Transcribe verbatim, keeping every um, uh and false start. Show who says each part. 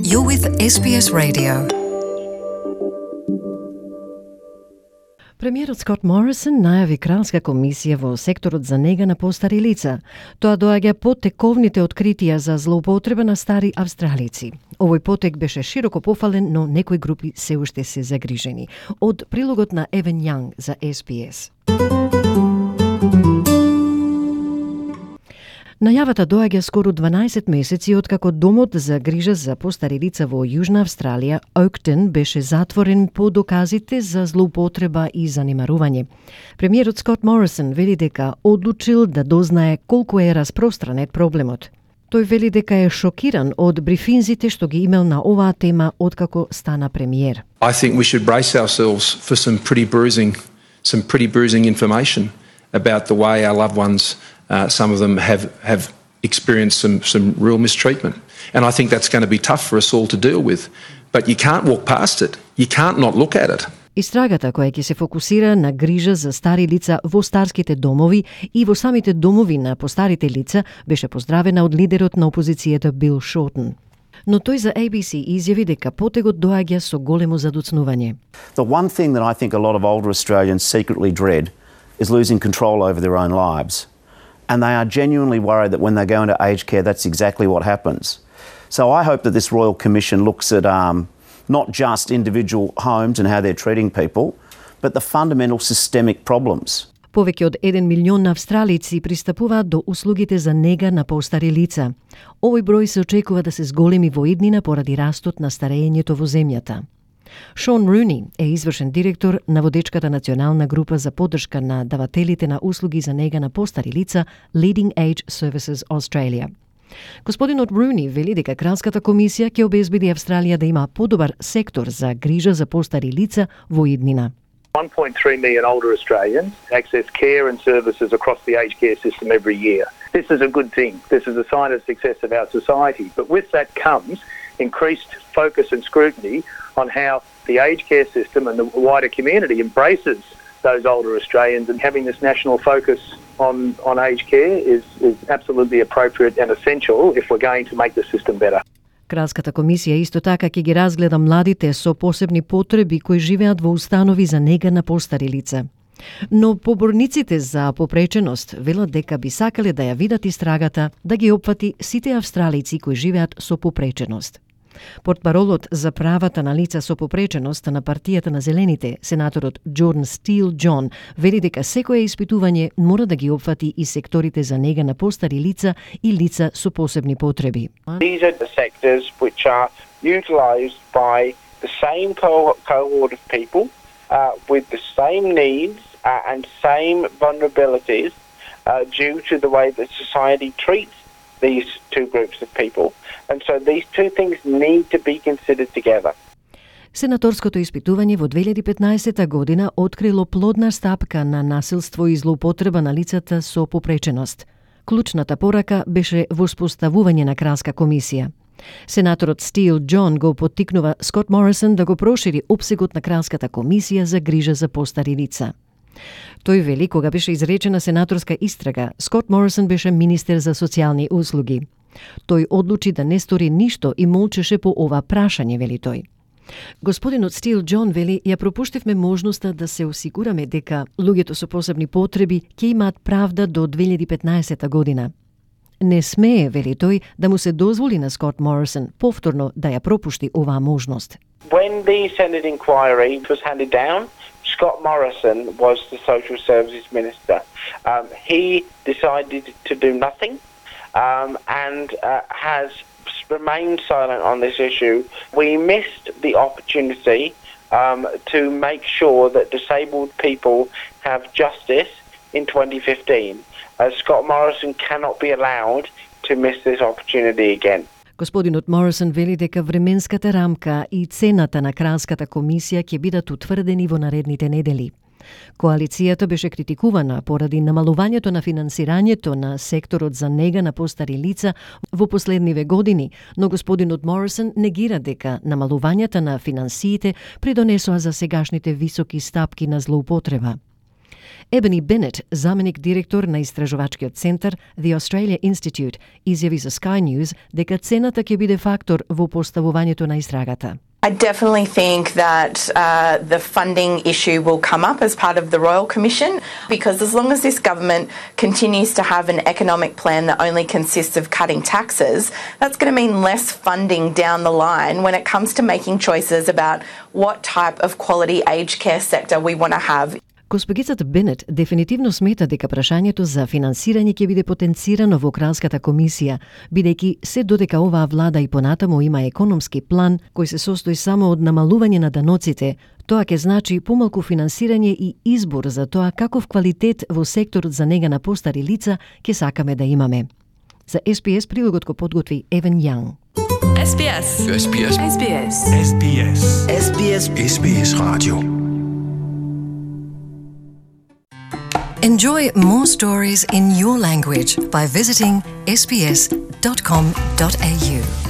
Speaker 1: You're with S B S Radio.
Speaker 2: Премиерот Скот Морисон најави кралска комисија во секторот за нега на постари лица. Тоа доаѓа по тековните откритија за злоупотреба на стари австралици. Овој потек беше широко пофален, но некои групи се уште се загрижени. Од прилогот на Евен Јанг за С Б С. Најавата доаѓа скоро дванаесет месеци откако домот за грижа за постари лица во Јужна Австралија, Оуктон, беше затворен по доказите за злоупотреба и занемарување. Премиерот Скот Морисон вели дека одлучил да дознае колку е распространет проблемот. Тој вели дека е шокиран од брифинзите што ги имел на оваа тема откако стана премиер.
Speaker 3: I think we should brace ourselves for some pretty bruising, some pretty bruising information about the way our loved ones, uh, some of them have, have experienced some, some real mistreatment. And I think that's going to be tough for us all to deal with. But you can't walk past it. You can't not look at it.
Speaker 2: Истрагата која ќе се фокусира на грижа за стари лица во старските домови и во самите домови на постарите лица беше поздравена од лидерот на опозицијата Бил Шортон. Но тој за A B C изјави дека потегот доаѓа со големо задуцнување.
Speaker 4: The one thing that I think a lot of older Australians secretly dread is losing control over their own lives. And they are genuinely worried that when they go into aged care, that's exactly what happens. So I hope that this Royal Commission looks at um, not just individual homes and how they're treating people, but the fundamental systemic problems.
Speaker 2: Повеќе од еден милион австралици пристапуваат до услугите за нега на постари лица. Овој број се очекува да се зголеми во иднина поради растот на старењето во земјата. Шон Руни е извршен директор на водечката национална група за поддршка на давателите на услуги за нега на постари лица Leading Age Services Australia. Господинот Руни вели дека кралската комисија ќе обезбеди Австралија да има подобар сектор за грижа за постари лица во иднина.
Speaker 5: one point three million older Australians access care and services across the aged care system every year. This is a good thing. This is a sign of success of our society. But with that comes increased focus and scrutiny on how the aged care system and the wider community embraces those older Australians, and having this national focus on, on aged care is, is absolutely appropriate and essential if we're going to make the system better.
Speaker 2: Кралската комисија исто така ќе ги разгледа младите со посебни потреби кои живеат во установи за нега на постари лица. Но поборниците за попреченост велат дека би сакале да ја видат истрагата да ги опфати сите австралици кои живеат со попреченост. Портпаролот за правата на лица со попреченост на партијата на Зелените, сенаторот Джордан Стил Џон, вели дека секое испитување мора да ги опфати и секторите за нега на постари лица и лица со посебни потреби.
Speaker 6: These are the sectors which are utilised by the same co- cohort of people uh, with the same needs uh, and same vulnerabilities uh, due to the way that society treats these two groups of people. And so these two things need to be considered together.
Speaker 2: Сенаторското испитување во две илјади и петнаесета година открило плодна стапка на насилство и злоупотреба на лицата со попреченост. Клучната порака беше воспоставување на кралска комисија. Сенаторот Стил Џон го поттикнува Скот Морисон да го прошири опсегот на кралската комисија за грижа за постари лица. Тој вели кога беше изречена сенаторска истрага, Скот Морисон беше министер за социјални услуги. Тој одлучи да не стори ништо и молчеше по ова прашање, вели тој. Господинот Стил Џон вели, ја пропуштивме можноста да се осигураме дека луѓето со посебни потреби ќе имаат правда до две илјади и петнаесета година. Не смее, вели тој, да му се дозволи на Скот Морисон повторно да ја пропушти оваа можност.
Speaker 6: When the Senate inquiry was handed down, Scott Morrison was the Social Services Minister. Um, he decided to do nothing um, and uh, has remained silent on this issue. We missed the opportunity um, to make sure that disabled people have justice in twenty fifteen. Uh, Scott Morrison cannot be allowed to miss this opportunity again.
Speaker 2: Господинот Морисон вели дека временската рамка и цената на кралската комисија ќе бидат утврдени во наредните недели. Коалицијата беше критикувана поради намалувањето на финансирањето на секторот за нега на постари лица во последниве години, но господинот Морисон негира дека намалувањата на финансиите придонесоа за сегашните високи стапки на злоупотреба. Ебани Бенет, заменик директор на истражувачкиот центар The Australia Institute, изјави за Sky News дека цената ќе биде фактор во поставувањето на истрагата.
Speaker 7: I definitely think that uh, the funding issue will come up as part of the Royal Commission, because as long as this government continues to have an economic plan that only consists of cutting taxes, that's going to mean less funding down the line when it comes to making choices about what type of quality aged care sector we want to have.
Speaker 2: Госпогицата Бенет дефинитивно смета дека прашањето за финансирање ќе биде потенцирано во Кралската комисија, бидејќи се додека оваа влада и понатаму има економски план кој се состои само од намалување на даноците, тоа ќе значи помалку финансирање и избор за тоа каков квалитет во секторот за нега на постари лица ќе сакаме да имаме. За Ес Би Ес прилогот го подготви Евен Јанг.
Speaker 1: Ес Би Ес.
Speaker 8: Ес Би Ес.
Speaker 1: Ес Би Ес.
Speaker 8: Ес Би Ес.
Speaker 9: Ес Би Ес.
Speaker 8: Ес Би Ес Radio.
Speaker 1: Enjoy more stories in your language by visiting s b s dot com dot a u.